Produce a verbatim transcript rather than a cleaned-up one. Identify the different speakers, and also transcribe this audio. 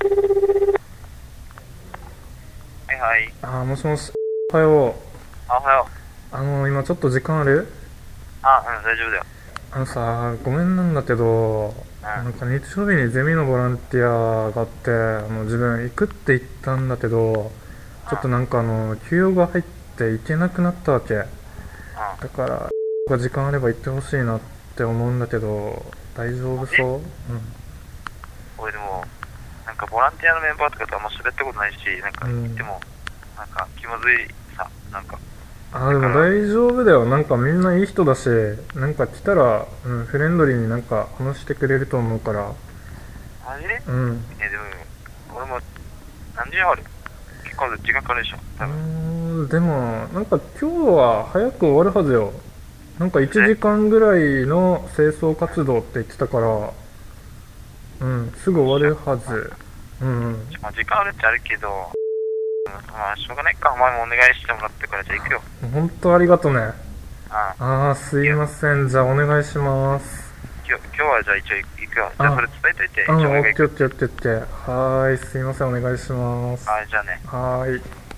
Speaker 1: はいはい。
Speaker 2: あー、もしもし、おはよう。
Speaker 1: あ、おはよう。
Speaker 2: あの、今ちょっと時間ある？
Speaker 1: あ、うん、大丈夫だよ。
Speaker 2: あのさ、ごめんなんだけど、
Speaker 1: うん。
Speaker 2: なんか日曜日にゼミのボランティアがあって、あの、自分行くって言ったんだけど、ちょっと
Speaker 1: うん。
Speaker 2: なんかあの、休養が入って行けなくなったわけ。だ
Speaker 1: うん。
Speaker 2: から、時間あれば行ってほしいなって思うんだけど、大丈夫
Speaker 1: マジ？
Speaker 2: そう？
Speaker 1: 俺でも、なんかボランティアのメンバーとかとあんま喋ったことないし、なんか
Speaker 2: うん。うん。
Speaker 1: 言っても、なんか気まずいさ、なんか。
Speaker 2: あー、で
Speaker 1: だから、
Speaker 2: も大丈夫だよ。なんかみんないい人だし、なんか来たら、うん、フレンドリーになんか話してくれると思うから、
Speaker 1: マジ？
Speaker 2: うん。
Speaker 1: え、でも、俺も何時ある？結構時間かかるでしょ、
Speaker 2: う
Speaker 1: 多分。
Speaker 2: ーん、でも、なんか今日は早く終わるはずよ。なんか1
Speaker 1: で、
Speaker 2: 時間ぐらいの清掃活動って言ってたから、うん、すぐ
Speaker 1: まあ、しゃ、
Speaker 2: 終わるは
Speaker 1: まあ、
Speaker 2: ず。うん、
Speaker 1: まあ、時間あるっちゃあるけど、まあ、しょうがないか。お前もお願いしてもらってからじゃあ行くよ。
Speaker 2: 本当ありがとね。
Speaker 1: ああ、
Speaker 2: あー、すい
Speaker 1: いいよ。
Speaker 2: ません。じゃあお願いします。
Speaker 1: 今日、今日はじゃあ一応行くよ。じゃあそ
Speaker 2: あ、
Speaker 1: れ伝えといて、
Speaker 2: うん、
Speaker 1: 一応俺
Speaker 2: オッ
Speaker 1: が行く。
Speaker 2: ケーオッケーオッケーオッケー。はーい、すいません。お願いします。
Speaker 1: はい、じゃあね。
Speaker 2: はーい。